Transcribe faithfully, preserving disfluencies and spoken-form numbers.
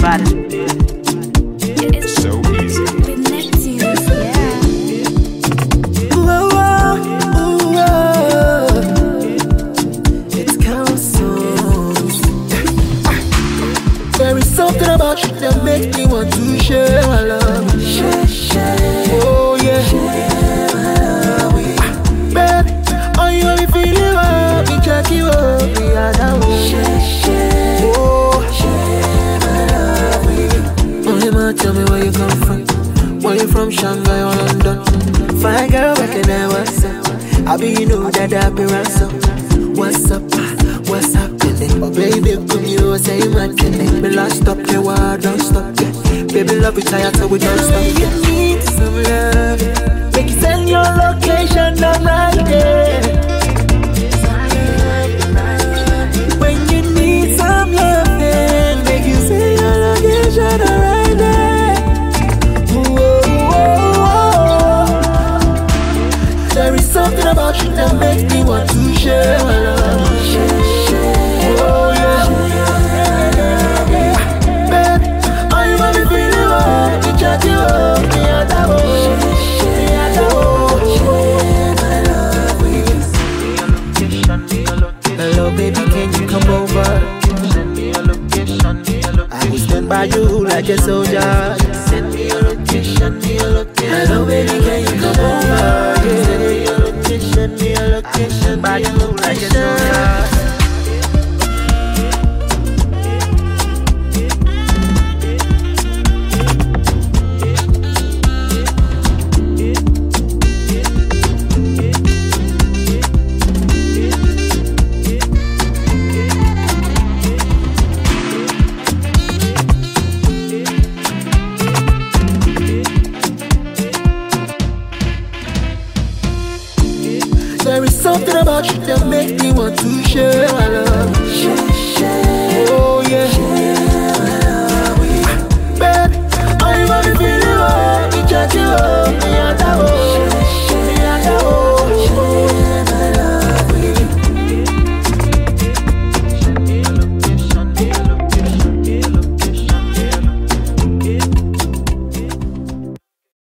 It's so easy. With Neptunes, yeah. Whoa, whoa, ooh, whoa. It's Councils. There is something about you that makes me want to share my love. Share, share. Oh yeah. Share my love with you. Baby, are you really feeling well? Me check you out. We are that way. Share, share. Oh, share my love with you. Only man, tell me where you come from. Where you from, Shanghai or London? Fine girl, back in there, what's up? I be, you know that I be ransom. What's up? What's happening? Oh baby, come you say man can make me last stop the war, don't stop it. Baby, love you tired so we don't stop it. You need some love. Make you send your location, I'm right there. When you need some love, then make you send your location, I'm right there. Whoa, whoa, whoa. There is something about you that makes me want to share my love. Oh yeah. Baby, are you want me feeling well? Me chat you up, me at the home, me at the home. Hello baby, can you come over? I will stand by you like a soldier. Send me your location, me your location. Hello baby, can you come over? Send me your location, me your location. By you like a soldier. There is something about you that makes me want to share my love. Share, share.